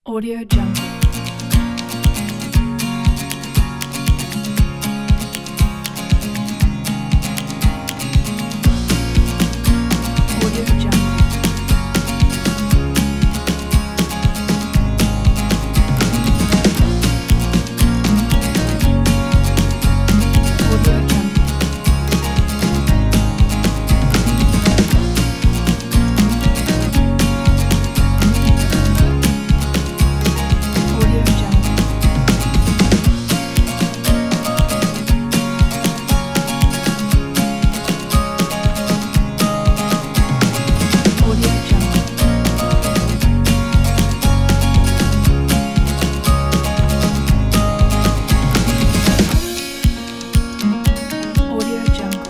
Audio Jungle. Audio Jungle. Audio Jungle. Audio Jungle. Audio Jungle. Audio Jungle.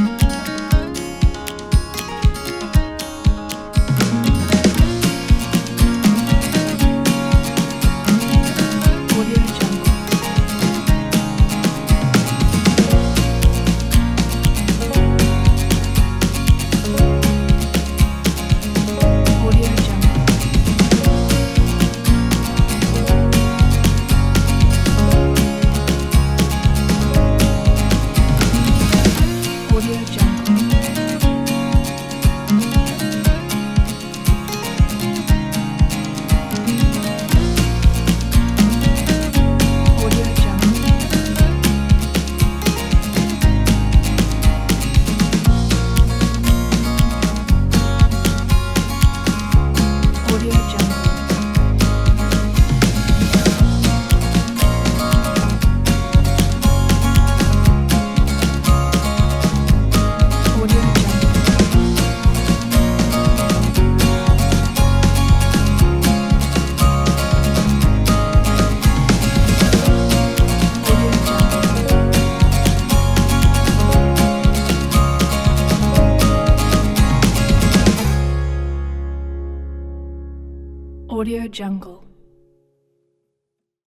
Audio Jungle. Audio Jungle. Audio Jungle. Audio Jungle. Audio Jungle. Audio Jungle. Audio Jungle.